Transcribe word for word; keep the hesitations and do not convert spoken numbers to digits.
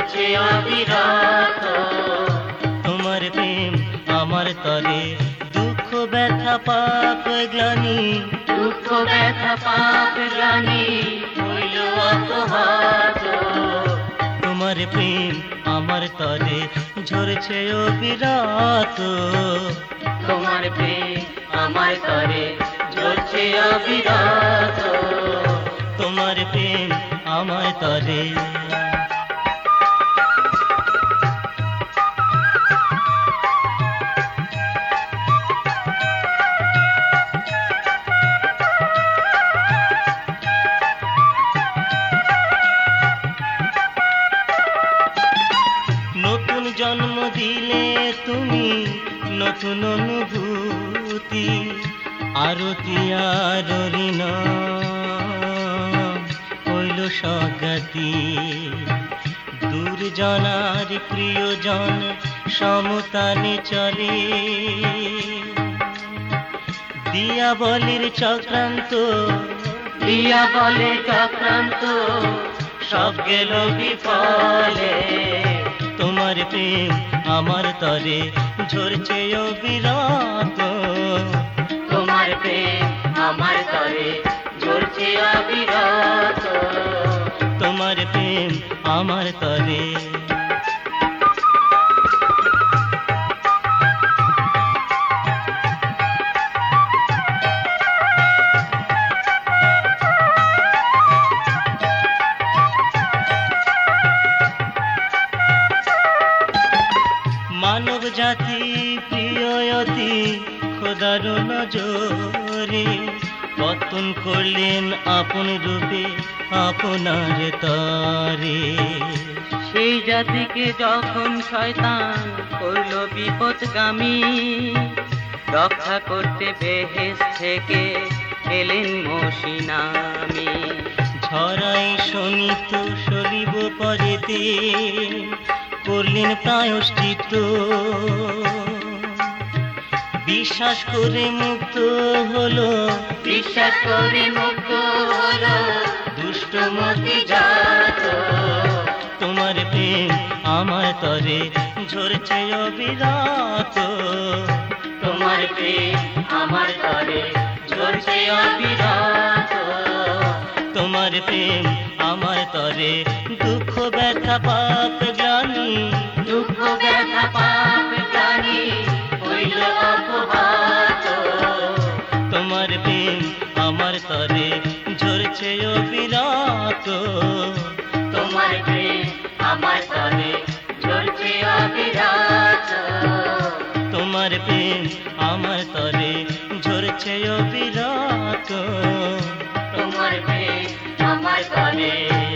ঝরছে অবিরত। তোমার প্রেম আমার তরে দুঃখ ব্যথা পাপ গ্লানি, দুঃখ ব্যথা পাপ গ্লানি হইল অপহত। তোমার প্রেম আমার তরে ঝরছে অবিরত। তোমার প্রেম আমার তরে ঝরছে অবিরত। তোমার প্রেম আমার তরে। নতুন জন্ম দিলে তুমি নতুন অনুভূতি, আরতি আর ঋণ হইল সগাতি। দুর্জনার প্রিয়জন সমতানে চলে, দিয়া বলির চক্রান্ত, দিয়া বলে চক্রান্ত সব গেল বিফলে। তোমার প্রেম আমার তরে ঝরছে অবিরত। তোমার প্রেম আমার তরে ঝরছে অবিরত। তোমার প্রেম আমার তরে। মানব জাতি প্রিয়তি খোদার নজরে, পতন করলেন আপন রূপে আপনার তরে। সেই জাতিকে যখন শয়তান করল বিপদগামী, রক্ষা করতে বেহেশ থেকে এলেন মসিনামি। ঝরাই শোনিত সলিব পরেতে করলেন প্রায়শ্চিত্ত, বিশ্বাস করে মুক্ত হলো, বিশ্বাস করে মুক্ত হলো দুষ্ট মতি জাত। তোমার প্রেম আমার তরে ঝরছে অবিরত। তোমার প্রেম আমার তরে ঝরছে অবিরত। তোমার প্রেম আমার তরে দুঃখ ব্যথা পাপ গ্লানি, দুঃখ ব্যথা পাপ গ্লানি হইল অপহত। তোমার প্রেম আমার তরে ঝরছে অবিরত। তোমার প্রেম আমার তরে ঝরছে অবিরত। তোমার প্রেম আমার তরে ঝরছে অবিরত। তোমার প্রেম আমার তরে